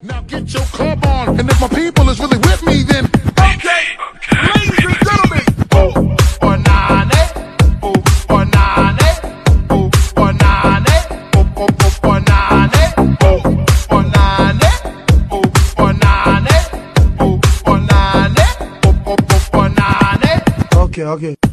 Now get your club on, and if my people is really with me, then okay, ladies and gentlemen, ooh, or nane, ooh, or nane, ooh, or nane, ooh, or nane, ooh, or nane, ooh, or nane, ooh, or nane, ooh, or nane. Okay.